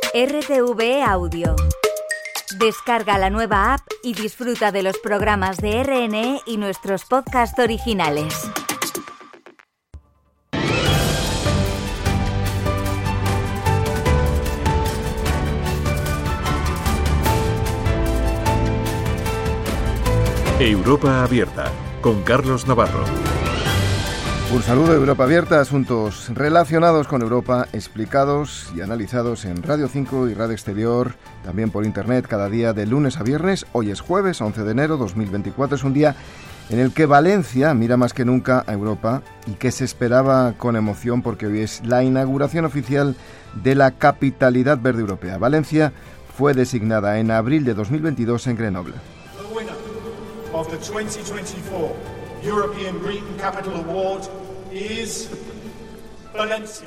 RTV Audio. Descarga la nueva app y disfruta de los programas de RNE y nuestros podcasts originales. Europa Abierta, con Carlos Navarro. Un saludo de Europa Abierta, asuntos relacionados con Europa, explicados y analizados en Radio 5 y Radio Exterior, también por internet, cada día de lunes a viernes. Hoy es jueves, 11 de enero 2024, es un día en el que Valencia mira más que nunca a Europa y que se esperaba con emoción porque hoy es la inauguración oficial de la Capitalidad Verde Europea. Valencia fue designada en abril de 2022 en Grenoble. Of the 2024 European Green Capital Award is Valencia.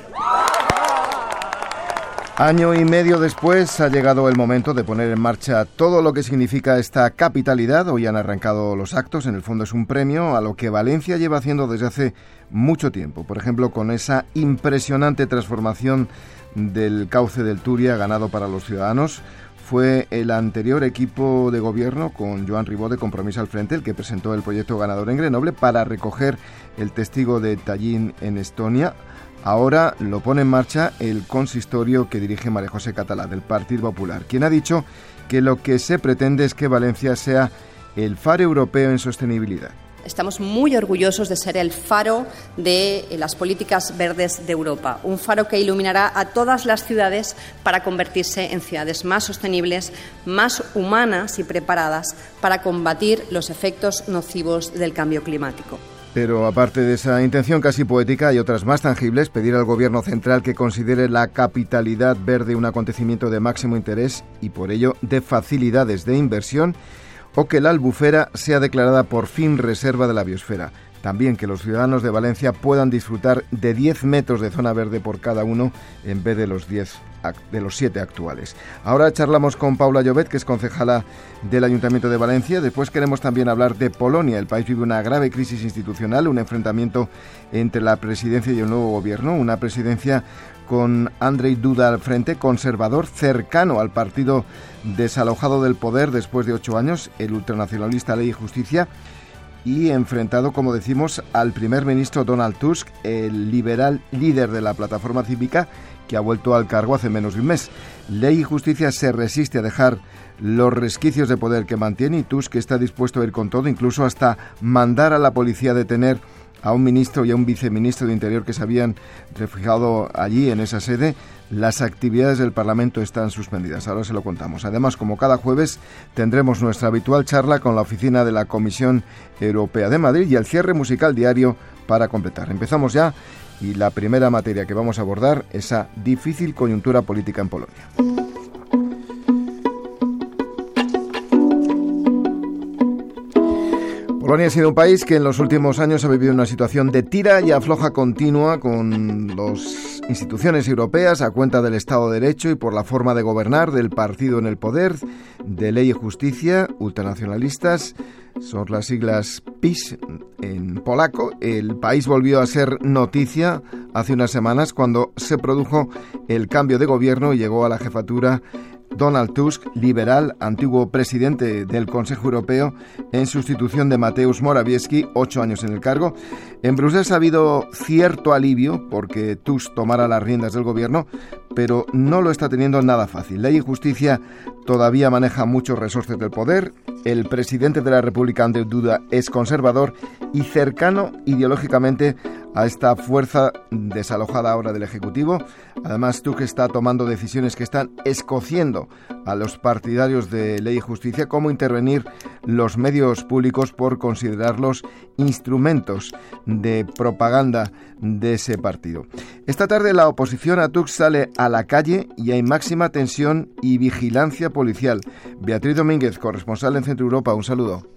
Año y medio después ha llegado el momento de poner en marcha todo lo que significa esta capitalidad. Hoy han arrancado los actos. En el fondo es un premio a lo que Valencia lleva haciendo desde hace mucho tiempo. Por ejemplo, con esa impresionante transformación del cauce del Turia ganado para los ciudadanos. Fue el anterior equipo de gobierno, con Joan Ribó de Compromís al frente, el que presentó el proyecto ganador en Grenoble para recoger el testigo de Tallinn en Estonia. Ahora lo pone en marcha el consistorio que dirige María José Català, del Partido Popular, quien ha dicho que lo que se pretende es que Valencia sea el faro europeo en sostenibilidad. Estamos muy orgullosos de ser el faro de las políticas verdes de Europa, un faro que iluminará a todas las ciudades para convertirse en ciudades más sostenibles, más humanas y preparadas para combatir los efectos nocivos del cambio climático. Pero aparte de esa intención casi poética, hay otras más tangibles: pedir al Gobierno central que considere la capitalidad verde un acontecimiento de máximo interés y por ello de facilidades de inversión, o que la Albufera sea declarada por fin reserva de la biosfera. También que los ciudadanos de Valencia puedan disfrutar de 10 metros de zona verde por cada uno en vez de los 7 actuales. Ahora charlamos con Paula Llobet, que es concejala del Ayuntamiento de Valencia. Después queremos también hablar de Polonia. El país vive una grave crisis institucional, un enfrentamiento entre la presidencia y el nuevo gobierno, una presidencia con Andrzej Duda al frente, conservador, cercano al partido desalojado del poder después de 8 años, el ultranacionalista Ley y Justicia, y enfrentado, como decimos, al primer ministro Donald Tusk, el liberal líder de la plataforma cívica, que ha vuelto al cargo hace menos de un mes. Ley y Justicia se resiste a dejar los resquicios de poder que mantiene y Tusk está dispuesto a ir con todo, incluso hasta mandar a la policía a detener a un ministro y a un viceministro de Interior que se habían refugiado allí en esa sede. Las actividades del Parlamento están suspendidas. Ahora se lo contamos. Además, como cada jueves, tendremos nuestra habitual charla con la oficina de la Comisión Europea de Madrid y el cierre musical diario para completar. Empezamos ya y la primera materia que vamos a abordar, esa difícil coyuntura política en Polonia. Polonia ha sido un país que en los últimos años ha vivido una situación de tira y afloja continua con las instituciones europeas a cuenta del Estado de Derecho y por la forma de gobernar del partido en el poder, de Ley y Justicia, ultranacionalistas, son las siglas PiS en polaco. El país volvió a ser noticia hace unas semanas cuando se produjo el cambio de gobierno y llegó a la jefatura Donald Tusk, liberal, antiguo presidente del Consejo Europeo, en sustitución de Mateusz Morawiecki, 8 años en el cargo. En Bruselas ha habido cierto alivio porque Tusk tomara las riendas del gobierno, pero no lo está teniendo nada fácil. Ley y Justicia todavía maneja muchos resortes del poder. El presidente de la República, Andrzej Duda, es conservador y cercano ideológicamente a esta fuerza desalojada ahora del Ejecutivo. Además, Tusk está tomando decisiones que están escociendo a los partidarios de Ley y Justicia, como intervenir los medios públicos por considerarlos instrumentos de propaganda de ese partido. Esta tarde la oposición a Tusk sale a la calle y hay máxima tensión y vigilancia policial. Beatriz Domínguez, corresponsal en Centro Europa, un saludo.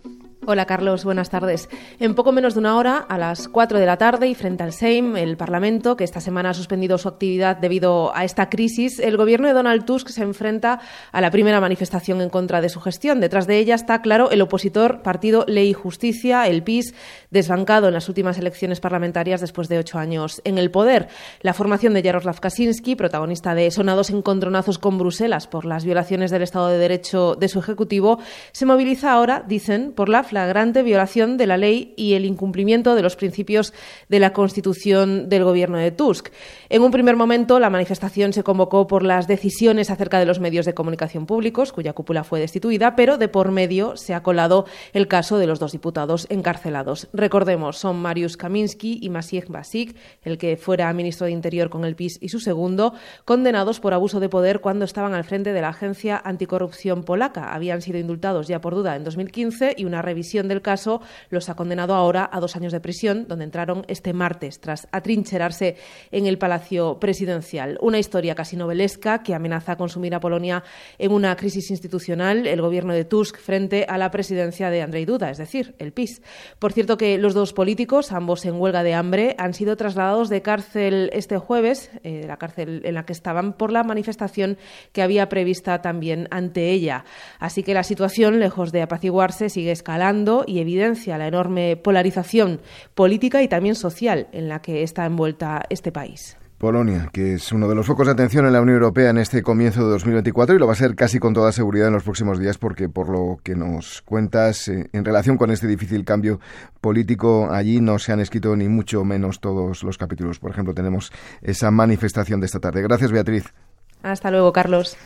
Hola Carlos, buenas tardes. En poco menos de una hora, a las 4 de la tarde y frente al Sejm, el Parlamento, que esta semana ha suspendido su actividad debido a esta crisis, el gobierno de Donald Tusk se enfrenta a la primera manifestación en contra de su gestión. Detrás de ella está, claro, el opositor partido Ley y Justicia, el PiS, desbancado en las últimas elecciones parlamentarias después de 8 años en el poder. La formación de Jarosław Kaczyński, protagonista de sonados encontronazos con Bruselas por las violaciones del Estado de Derecho de su Ejecutivo, se moviliza ahora, dicen, por la flagrante violación de la ley y el incumplimiento de los principios de la Constitución del gobierno de Tusk. En un primer momento, la manifestación se convocó por las decisiones acerca de los medios de comunicación públicos, cuya cúpula fue destituida, pero de por medio se ha colado el caso de los 2 diputados encarcelados. Recordemos, son Mariusz Kamiński y Maciej Wąsik, el que fuera ministro de Interior con el PiS y su segundo, condenados por abuso de poder cuando estaban al frente de la Agencia Anticorrupción polaca. Habían sido indultados ya por duda en 2015 y una revisión del caso los ha condenado ahora a 2 años de prisión, donde entraron este martes tras atrincherarse en el Palacio Presidencial. Una historia casi novelesca que amenaza con sumir a Polonia en una crisis institucional, el gobierno de Tusk frente a la presidencia de Andrzej Duda, es decir, el PiS. Por cierto que los 2 políticos, ambos en huelga de hambre, han sido trasladados de cárcel este jueves, la cárcel en la que estaban, por la manifestación que había prevista también ante ella. Así que la situación, lejos de apaciguarse, sigue escalando y evidencia la enorme polarización política y también social en la que está envuelta este país. Polonia, que es uno de los focos de atención en la Unión Europea en este comienzo de 2024 y lo va a ser casi con toda seguridad en los próximos días, porque por lo que nos cuentas en relación con este difícil cambio político, allí no se han escrito ni mucho menos todos los capítulos. Por ejemplo, tenemos esa manifestación de esta tarde. Gracias, Beatriz. Hasta luego, Carlos.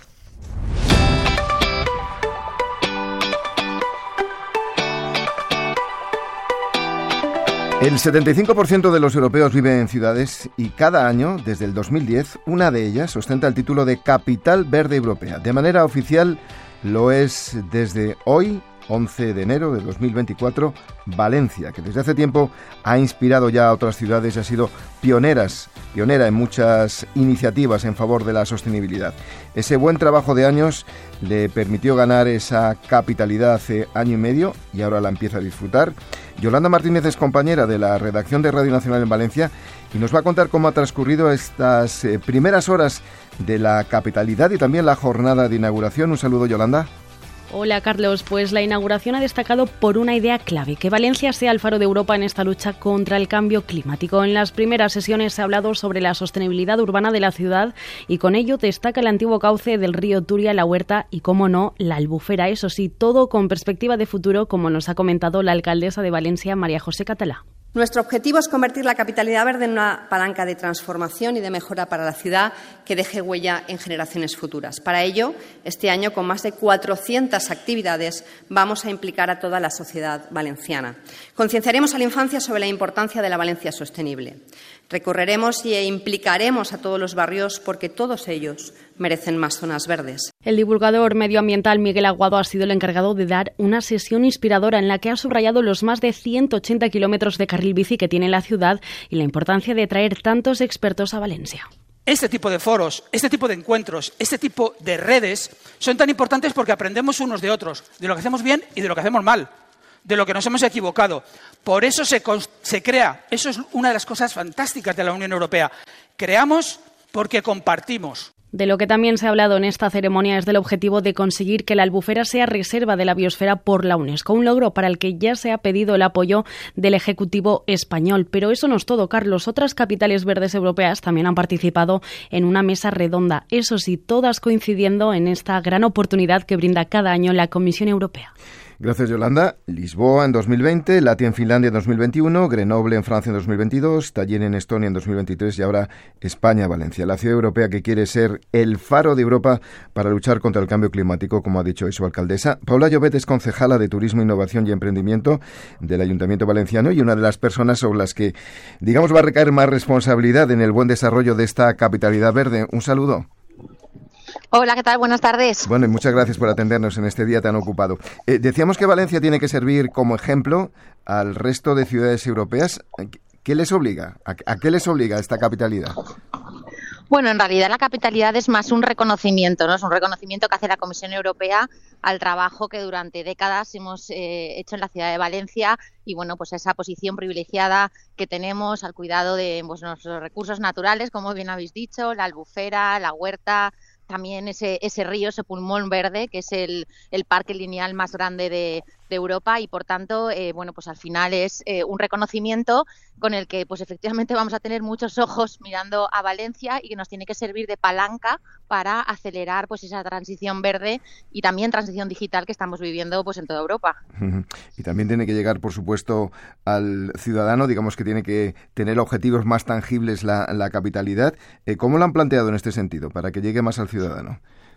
El 75% de los europeos viven en ciudades y cada año, desde el 2010, una de ellas ostenta el título de Capital Verde Europea. De manera oficial lo es desde hoy, 11 de enero de 2024, Valencia, que desde hace tiempo ha inspirado ya a otras ciudades y ha sido pionera en muchas iniciativas en favor de la sostenibilidad. Ese buen trabajo de años le permitió ganar esa capitalidad hace año y medio y ahora la empieza a disfrutar. Yolanda Martínez es compañera de la redacción de Radio Nacional en Valencia y nos va a contar cómo ha transcurrido estas primeras horas de la capitalidad y también la jornada de inauguración. Un saludo, Yolanda. Hola Carlos, pues la inauguración ha destacado por una idea clave, que Valencia sea el faro de Europa en esta lucha contra el cambio climático. En las primeras sesiones se ha hablado sobre la sostenibilidad urbana de la ciudad y con ello destaca el antiguo cauce del río Turia, la Huerta y, cómo no, la Albufera. Eso sí, todo con perspectiva de futuro, como nos ha comentado la alcaldesa de Valencia, María José Catalá. Nuestro objetivo es convertir la capitalidad verde en una palanca de transformación y de mejora para la ciudad que deje huella en generaciones futuras. Para ello, este año, con más de 400 actividades, vamos a implicar a toda la sociedad valenciana. Concienciaremos a la infancia sobre la importancia de la Valencia sostenible. Recorreremos e implicaremos a todos los barrios porque todos ellos merecen más zonas verdes. El divulgador medioambiental Miguel Aguado ha sido el encargado de dar una sesión inspiradora en la que ha subrayado los más de 180 kilómetros de carril bici que tiene la ciudad y la importancia de traer tantos expertos a Valencia. Este tipo de foros, este tipo de encuentros, este tipo de redes son tan importantes porque aprendemos unos de otros, de lo que hacemos bien y de lo que hacemos mal, de lo que nos hemos equivocado. Por eso se crea, eso es una de las cosas fantásticas de la Unión Europea. Creamos porque compartimos. De lo que también se ha hablado en esta ceremonia es del objetivo de conseguir que la Albufera sea reserva de la biosfera por la UNESCO, un logro para el que ya se ha pedido el apoyo del Ejecutivo español. Pero eso no es todo, Carlos. Otras capitales verdes europeas también han participado en una mesa redonda, eso sí, todas coincidiendo en esta gran oportunidad que brinda cada año la Comisión Europea. Gracias, Yolanda. Lisboa en 2020, Latia en Finlandia en 2021, Grenoble en Francia en 2022, Tallinn en Estonia en 2023 y ahora España, Valencia. La ciudad europea que quiere ser el faro de Europa para luchar contra el cambio climático, como ha dicho hoy su alcaldesa. Paula Llobet es concejala de Turismo, Innovación y Emprendimiento del Ayuntamiento Valenciano y una de las personas sobre las que, digamos, va a recaer más responsabilidad en el buen desarrollo de esta capitalidad verde. Un saludo. Hola, ¿qué tal? Buenas tardes. Bueno, y muchas gracias por atendernos en este día tan ocupado. Decíamos que Valencia tiene que servir como ejemplo al resto de ciudades europeas. ¿Qué les obliga? ¿A qué les obliga esta capitalidad? Bueno, en realidad la capitalidad es más un reconocimiento, ¿no? Es un reconocimiento que hace la Comisión Europea al trabajo que durante décadas hemos hecho en la ciudad de Valencia y, bueno, pues esa posición privilegiada que tenemos al cuidado de nuestros recursos naturales, como bien habéis dicho, la albufera, la huerta, también ese río, ese pulmón verde, que es el parque lineal más grande de Europa y, por tanto, bueno, pues al final es un reconocimiento con el que, pues efectivamente, vamos a tener muchos ojos mirando a Valencia y que nos tiene que servir de palanca para acelerar pues esa transición verde y también transición digital que estamos viviendo pues en toda Europa. Y también tiene que llegar, por supuesto, al ciudadano, digamos que tiene que tener objetivos más tangibles la capitalidad. ¿Cómo lo han planteado en este sentido, para que llegue más al ciudadano?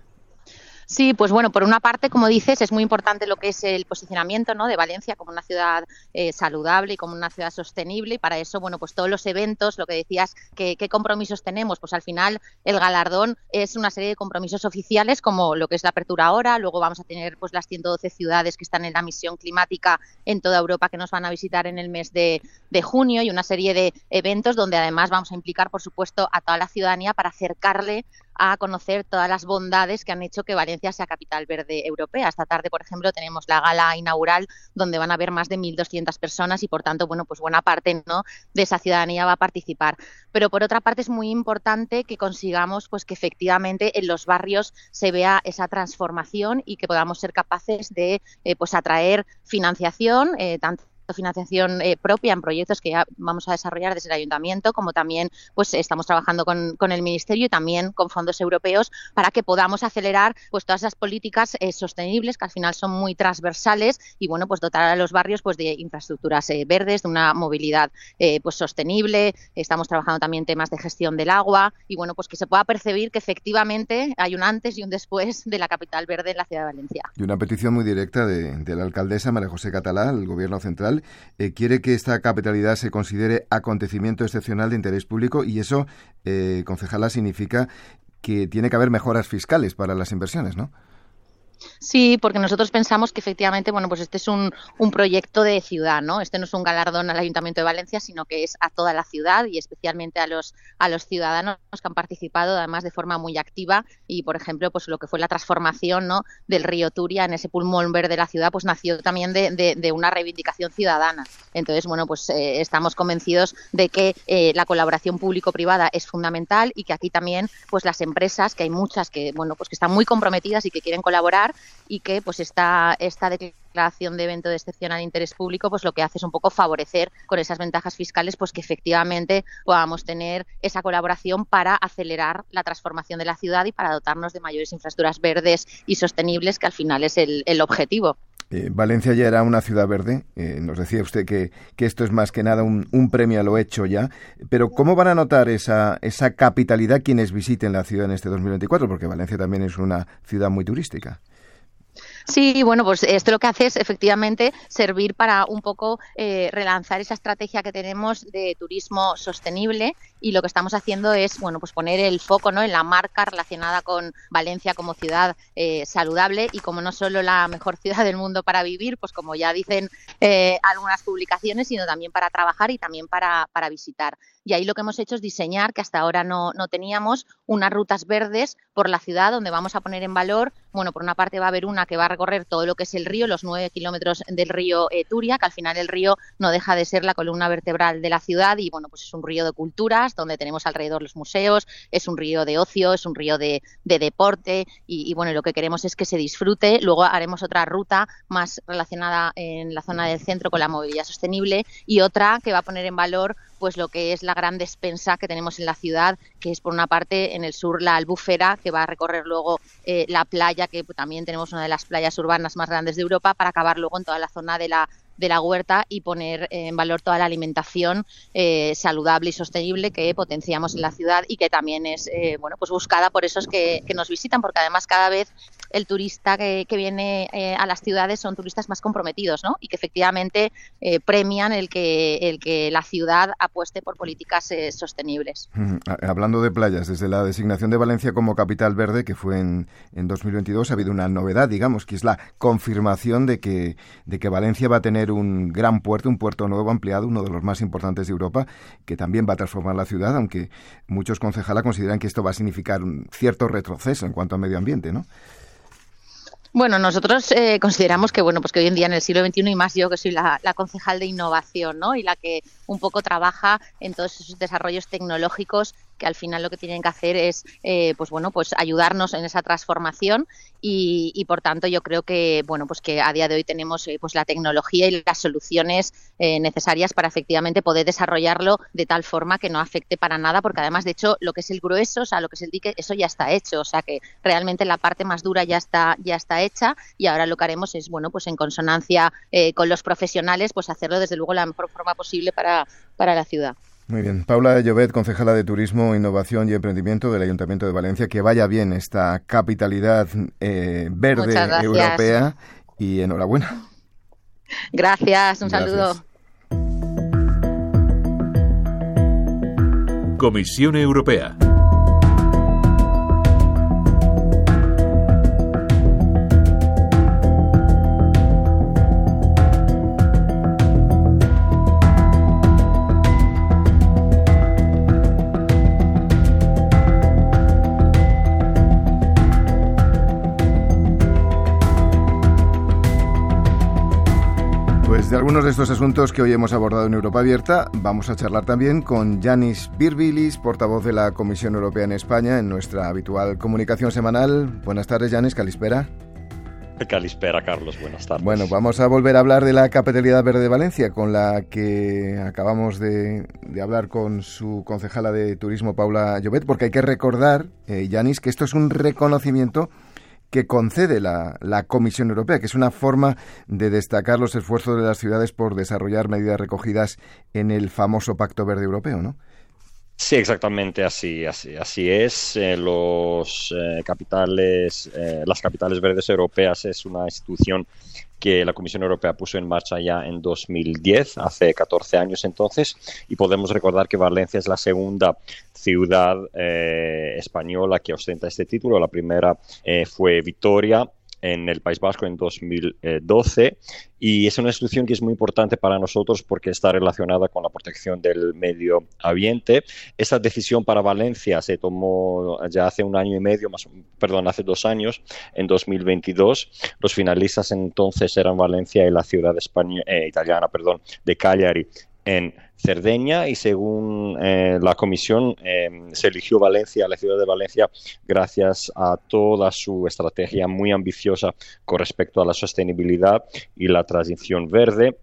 Sí, pues bueno, por una parte, como dices, es muy importante lo que es el posicionamiento, ¿no?, de Valencia como una ciudad saludable y como una ciudad sostenible, y para eso, bueno, pues todos los eventos, lo que decías, ¿qué compromisos tenemos? Pues al final el galardón es una serie de compromisos oficiales, como lo que es la apertura ahora, luego vamos a tener pues las 112 ciudades que están en la misión climática en toda Europa que nos van a visitar en el mes de junio, y una serie de eventos donde además vamos a implicar, por supuesto, a toda la ciudadanía para acercarle a conocer todas las bondades que han hecho que Valencia sea capital verde europea. Esta tarde, por ejemplo, tenemos la gala inaugural donde van a haber más de 1.200 personas y, por tanto, bueno, pues buena parte, ¿no?, de esa ciudadanía va a participar. Pero, por otra parte, es muy importante que consigamos pues que efectivamente en los barrios se vea esa transformación y que podamos ser capaces de pues atraer financiación, tanto financiación propia en proyectos que ya vamos a desarrollar desde el Ayuntamiento, como también pues estamos trabajando con el Ministerio y también con fondos europeos para que podamos acelerar pues todas esas políticas sostenibles que al final son muy transversales y, bueno, pues dotar a los barrios pues de infraestructuras verdes, de una movilidad pues sostenible. Estamos trabajando también temas de gestión del agua y, bueno, pues que se pueda percibir que efectivamente hay un antes y un después de la capital verde en la ciudad de Valencia. Y una petición muy directa de la alcaldesa María José Catalá, el Gobierno Central, quiere que esta capitalidad se considere acontecimiento excepcional de interés público y eso, concejala, significa que tiene que haber mejoras fiscales para las inversiones, ¿no? Sí, porque nosotros pensamos que efectivamente, bueno, pues este es un proyecto de ciudad, ¿no? Este no es un galardón al Ayuntamiento de Valencia, sino que es a toda la ciudad y especialmente a los ciudadanos que han participado, además de forma muy activa y, por ejemplo, pues lo que fue la transformación, ¿no?, del río Turia en ese pulmón verde de la ciudad, pues nació también de una reivindicación ciudadana. Entonces, bueno, pues estamos convencidos de que la colaboración público-privada es fundamental y que aquí también, pues las empresas, que hay muchas que, bueno, pues que están muy comprometidas y que quieren colaborar, y que pues esta declaración de evento de excepcional interés público pues lo que hace es un poco favorecer con esas ventajas fiscales pues que efectivamente podamos tener esa colaboración para acelerar la transformación de la ciudad y para dotarnos de mayores infraestructuras verdes y sostenibles, que al final es el objetivo. Valencia ya era una ciudad verde, nos decía usted que esto es más que nada un premio a lo hecho ya, pero ¿cómo van a notar esa capitalidad quienes visiten la ciudad en este 2024? Porque Valencia también es una ciudad muy turística. Sí, bueno, pues esto lo que hace es efectivamente servir para un poco relanzar esa estrategia que tenemos de turismo sostenible, y lo que estamos haciendo es, bueno, pues poner el foco, ¿no?, en la marca relacionada con Valencia como ciudad saludable y como no solo la mejor ciudad del mundo para vivir, pues como ya dicen algunas publicaciones, sino también para trabajar y también para visitar. Y ahí lo que hemos hecho es diseñar, que hasta ahora no teníamos, unas rutas verdes por la ciudad donde vamos a poner en valor, bueno, por una parte va a haber una que va a recorrer todo lo que es el río, los 9 kilómetros del río Turia, que al final el río no deja de ser la columna vertebral de la ciudad y, bueno, pues es un río de culturas donde tenemos alrededor los museos, es un río de ocio, es un río de deporte y bueno, lo que queremos es que se disfrute. Luego haremos otra ruta más relacionada en la zona del centro con la movilidad sostenible y otra que va a poner en valor pues lo que es la gran despensa que tenemos en la ciudad, que es por una parte en el sur la Albufera, que va a recorrer luego la playa, que también tenemos una de las playas urbanas más grandes de Europa, para acabar luego en toda la zona de la huerta y poner en valor toda la alimentación saludable y sostenible que potenciamos en la ciudad y que también es bueno, pues buscada por esos que nos visitan, porque además cada vez el turista que viene a las ciudades son turistas más comprometidos, ¿no?, y que efectivamente premian el que la ciudad apueste por políticas sostenibles. Hablando de playas, desde la designación de Valencia como capital verde, que fue en 2022, ha habido una novedad, digamos, que es la confirmación de que Valencia va a tener tener un gran puerto, un puerto nuevo ampliado, uno de los más importantes de Europa, que también va a transformar la ciudad, aunque muchos concejala consideran que esto va a significar un cierto retroceso en cuanto a medio ambiente, ¿no? Bueno, nosotros consideramos que bueno, pues que hoy en día en el siglo XXI, y más yo que soy la concejal de innovación, ¿no? Y la que un poco trabaja en todos esos desarrollos tecnológicos que al final lo que tienen que hacer es pues ayudarnos en esa transformación y por tanto yo creo que bueno, pues que a día de hoy tenemos pues la tecnología y las soluciones necesarias para efectivamente poder desarrollarlo de tal forma que no afecte para nada, porque además de hecho lo que es el grueso, o sea, lo que es el dique, eso ya está hecho, o sea que realmente la parte más dura ya está hecha, y ahora lo que haremos es bueno, pues en consonancia con los profesionales, pues hacerlo desde luego la mejor forma posible para la ciudad. Muy bien. Paula Llobet, concejala de Turismo, Innovación y Emprendimiento del Ayuntamiento de Valencia. Que vaya bien esta capitalidad verde europea y enhorabuena. Gracias, un saludo. Comisión Europea. De algunos de estos asuntos que hoy hemos abordado en Europa Abierta, vamos a charlar también con Yanis Virbilis, portavoz de la Comisión Europea en España, en nuestra habitual comunicación semanal. Buenas tardes, Yanis, Calispera. Calispera, Carlos, buenas tardes. Bueno, vamos a volver a hablar de la Capitalidad Verde de Valencia, con la que acabamos de hablar con su concejala de Turismo, Paula Llobet, porque hay que recordar, Yanis, que esto es un reconocimiento que concede la Comisión Europea, que es una forma de destacar los esfuerzos de las ciudades por desarrollar medidas recogidas en el famoso Pacto Verde Europeo, ¿no? Sí, exactamente así es. Las capitales verdes europeas es una institución que la Comisión Europea puso en marcha ya en 2010, hace 14 años entonces, y podemos recordar que Valencia es la segunda ciudad española que ostenta este título. La primera fue Vitoria, en el País Vasco, en 2012, y es una institución que es muy importante para nosotros porque está relacionada con la protección del medio ambiente. Esta decisión para Valencia se tomó ya hace un año y medio, hace 2 años, en 2022. Los finalistas entonces eran Valencia y la ciudad italiana de Cagliari, en Cerdeña, y según la Comisión se eligió Valencia, la ciudad de Valencia, gracias a toda su estrategia muy ambiciosa con respecto a la sostenibilidad y la transición verde.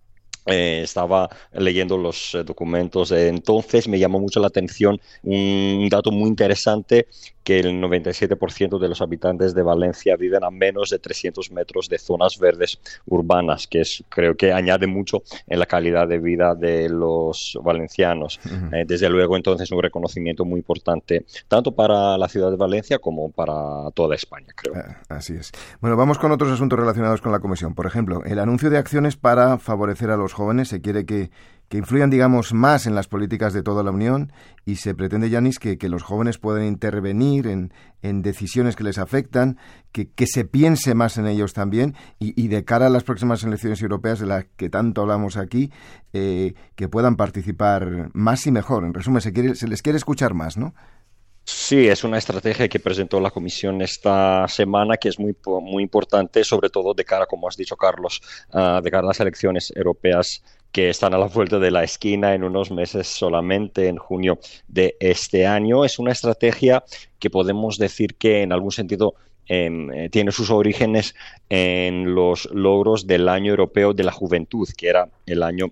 Estaba leyendo los documentos de entonces, me llamó mucho la atención un dato muy interesante, que el 97% de los habitantes de Valencia viven a menos de 300 metros de zonas verdes urbanas, que creo que añade mucho en la calidad de vida de los valencianos. Uh-huh. Desde luego, entonces, un reconocimiento muy importante, tanto para la ciudad de Valencia como para toda España, creo. Así es. Bueno, vamos con otros asuntos relacionados con la Comisión. Por ejemplo, el anuncio de acciones para favorecer a los jóvenes. Se quiere que influyan, digamos, más en las políticas de toda la Unión, y se pretende, Yanis, que los jóvenes puedan intervenir en decisiones que les afectan, que se piense más en ellos también, y de cara a las próximas elecciones europeas de las que tanto hablamos aquí, que puedan participar más y mejor. En resumen, se les quiere escuchar más, ¿no? Sí, es una estrategia que presentó la Comisión esta semana, que es muy, muy importante, sobre todo de cara, como has dicho, Carlos, de cara a las elecciones europeas que están a la vuelta de la esquina en unos meses solamente, en junio de este año. Es una estrategia que podemos decir que en algún sentido tiene sus orígenes en los logros del Año Europeo de la Juventud, que era el año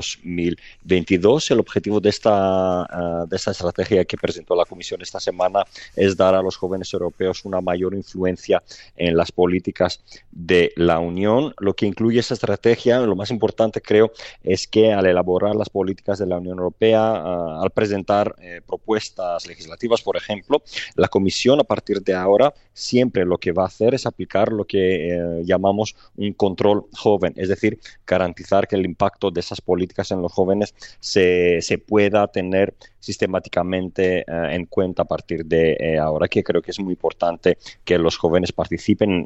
2022. El objetivo de esta estrategia que presentó la Comisión esta semana es dar a los jóvenes europeos una mayor influencia en las políticas de la Unión. Lo que incluye esta estrategia, lo más importante creo, es que al elaborar las políticas de la Unión Europea, al presentar propuestas legislativas, por ejemplo, la Comisión a partir de ahora siempre que lo que va a hacer es aplicar lo que llamamos un control joven, es decir, garantizar que el impacto de esas políticas en los jóvenes se pueda tener sistemáticamente en cuenta a partir de ahora, que creo que es muy importante que los jóvenes participen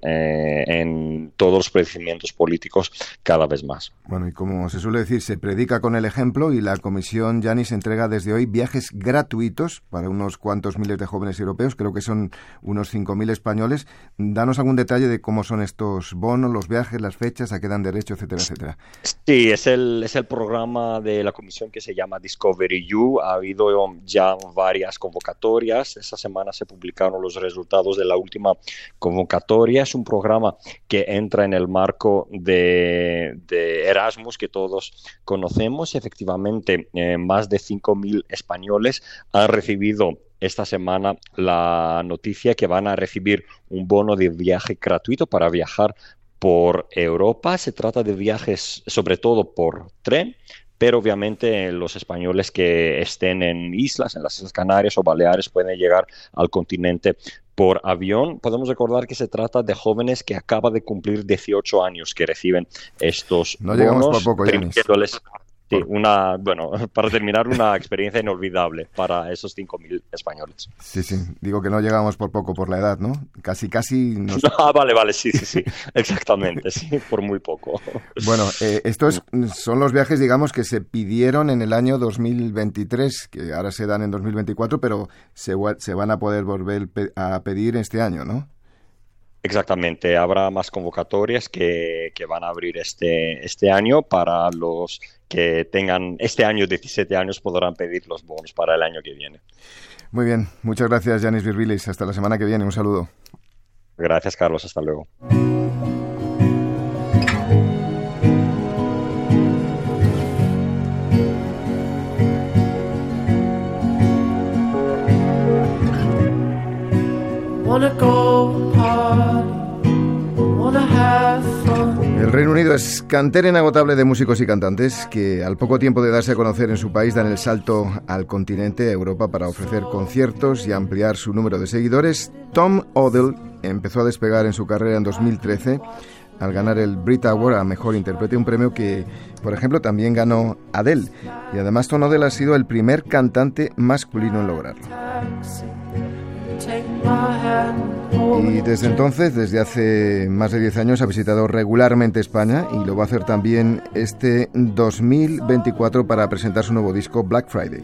en todos los procedimientos políticos cada vez más. Bueno, y como se suele decir, se predica con el ejemplo y la Comisión Yanis entrega desde hoy viajes gratuitos para unos cuantos miles de jóvenes europeos, creo que son unos 5.000 españoles. Danos algún detalle de cómo son estos bonos, los viajes, las fechas, a qué dan derecho, etcétera, etcétera. Sí, es el programa de la Comisión que se llama Discovery You. Ha habido ya varias convocatorias. Esta semana se publicaron los resultados de la última convocatoria. Es un programa que entra en el marco de Erasmus, que todos conocemos. Efectivamente, más de 5.000 españoles han recibido esta semana la noticia que van a recibir un bono de viaje gratuito para viajar por Europa. Se trata de viajes sobre todo por tren, pero obviamente los españoles que estén en islas, en las Islas Canarias o Baleares, pueden llegar al continente por avión. Podemos recordar que se trata de jóvenes que acaban de cumplir 18 años que reciben estos bonos. No llegamos por poco, Yanis. Sí, para terminar, una experiencia inolvidable para esos 5.000 españoles. Sí, digo que no llegamos por poco, por la edad, ¿no? Casi nos... Vale, sí, exactamente, sí, por muy poco. Bueno, estos son los viajes, digamos, que se pidieron en el año 2023, que ahora se dan en 2024, pero se van a poder volver a pedir este año, ¿no? Exactamente, habrá más convocatorias que van a abrir este año. Para los que tengan este año 17 años podrán pedir los bonos para el año que viene. Muy bien, muchas gracias, Yanis Virbilis. Hasta la semana que viene, un saludo. Gracias, Carlos, hasta luego. El Reino Unido es cantera inagotable de músicos y cantantes que al poco tiempo de darse a conocer en su país dan el salto al continente, a Europa, para ofrecer conciertos y ampliar su número de seguidores. Tom Odell empezó a despegar en su carrera en 2013 al ganar el Brit Award a Mejor Intérprete, un premio que, por ejemplo, también ganó Adele. Y además Tom Odell ha sido el primer cantante masculino en lograrlo. Y desde entonces, desde hace más de 10 años, ha visitado regularmente España y lo va a hacer también este 2024 para presentar su nuevo disco Black Friday.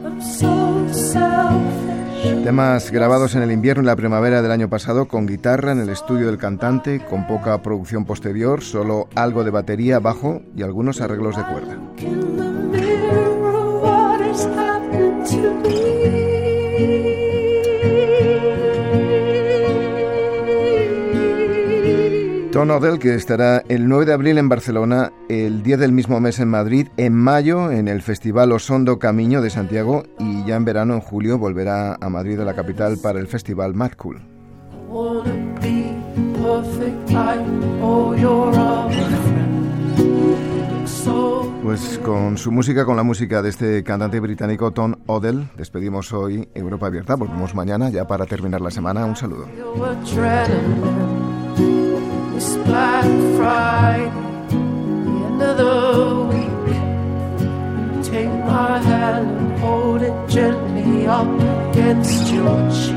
Temas grabados en el invierno y la primavera del año pasado con guitarra en el estudio del cantante, con poca producción posterior, solo algo de batería, bajo y algunos arreglos de cuerda. Tom Odell, que estará el 9 de abril en Barcelona, el 10 del mismo mes en Madrid, en mayo en el Festival Osondo Camiño de Santiago y ya en verano, en julio, volverá a Madrid, a la capital, para el Festival Mad Cool. Pues con su música, con la música de este cantante británico Tom Odell, despedimos hoy Europa Abierta. Volvemos mañana ya para terminar la semana. Un saludo. It's Black Friday, the end of the week. Take my hand and hold it gently up against your cheek.